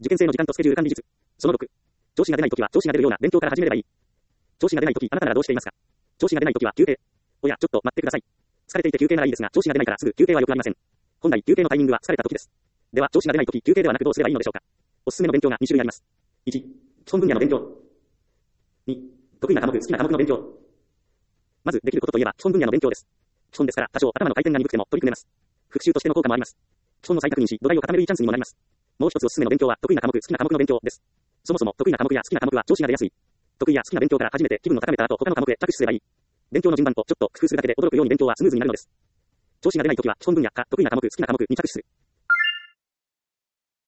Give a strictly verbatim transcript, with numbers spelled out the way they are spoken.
受験生の時間とスケジュール管理術。そのろく。調子が出ないときは調子が出るような勉強から始めればいい。調子が出ないとき、あなたならどうしていますか？調子が出ないときは休憩。おや、ちょっと待ってください。疲れていて休憩ならいいですが、調子が出ないからすぐ休憩は良くありません。本来休憩のタイミングは疲れたときです。では、調子が出ないとき休憩ではなくどうすればいいのでしょうか？おすすめの勉強がに種類あります。いち、基本分野の勉強。に、得意な科目、好きな科目の勉強。まず、できることといえば、基本分野の勉強です。基本ですから、多少頭の回転が鈍くても取り組めます。復習としての効果もあります。基本の再確認し、土台を固めるいいチャンスにもなります。もう一つおすすめの勉強は、得意な科目、好きな科目の勉強です。そもそも、得意な科目や好きな科目は調子が出やすい。得意や好きな勉強から始めて気分を高めた後、他の科目へ着手すればいい。勉強の順番とちょっと工夫するだけで驚くように勉強はスムーズになるのです。調子が出ないときは、基本分野か得意な科目、好きな科目に着手する。